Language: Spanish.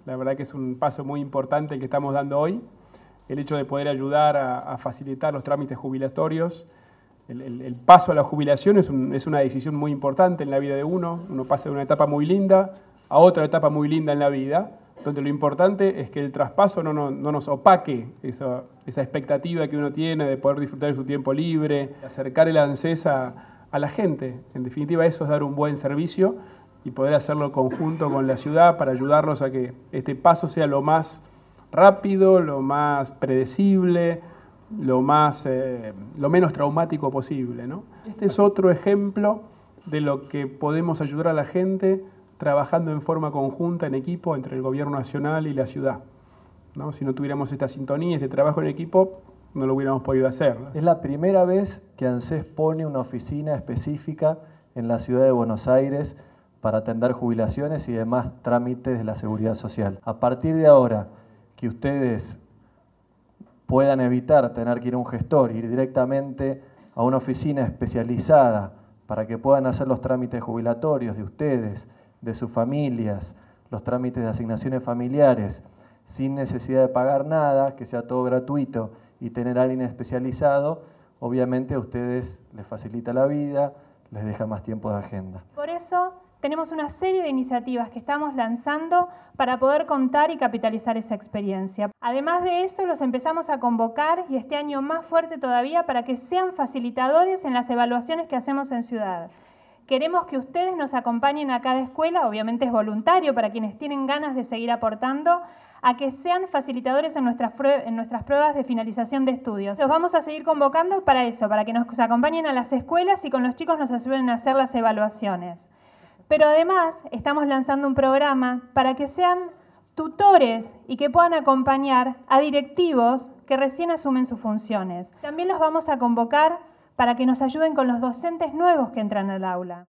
La verdad que es un paso muy importante el que estamos dando hoy. El hecho de poder ayudar a facilitar los trámites jubilatorios. El paso a la jubilación es una decisión muy importante en la vida de uno. Uno pasa de una etapa muy linda a otra etapa muy linda en la vida, donde lo importante es que el traspaso no nos opaque esa expectativa que uno tiene de poder disfrutar de su tiempo libre, de acercar el ANSES a la gente. En definitiva, eso es dar un buen servicio y poder hacerlo conjunto con la ciudad para ayudarlos a que este paso sea lo más rápido, lo más predecible, lo menos traumático posible, ¿no? Este es otro ejemplo de lo que podemos ayudar a la gente trabajando en forma conjunta, en equipo, entre el gobierno nacional y la ciudad, ¿no? Si no tuviéramos esta sintonía, este trabajo en equipo, no lo hubiéramos podido hacer, ¿no? Es la primera vez que ANSES pone una oficina específica en la ciudad de Buenos Aires para atender jubilaciones y demás trámites de la seguridad social. A partir de ahora, que ustedes puedan evitar tener que ir a un gestor, ir directamente a una oficina especializada para que puedan hacer los trámites jubilatorios de ustedes, de sus familias, los trámites de asignaciones familiares, sin necesidad de pagar nada, que sea todo gratuito y tener a alguien especializado, obviamente a ustedes les facilita la vida, les deja más tiempo de agenda. Por eso tenemos una serie de iniciativas que estamos lanzando para poder contar y capitalizar esa experiencia. Además de eso, los empezamos a convocar y este año más fuerte todavía para que sean facilitadores en las evaluaciones que hacemos en Ciudad. Queremos que ustedes nos acompañen a cada escuela, obviamente es voluntario para quienes tienen ganas de seguir aportando, a que sean facilitadores en nuestras pruebas de finalización de estudios. Los vamos a seguir convocando para eso, para que nos acompañen a las escuelas y con los chicos nos ayuden a hacer las evaluaciones. Pero además estamos lanzando un programa para que sean tutores y que puedan acompañar a directivos que recién asumen sus funciones. También los vamos a convocar para que nos ayuden con los docentes nuevos que entran al aula.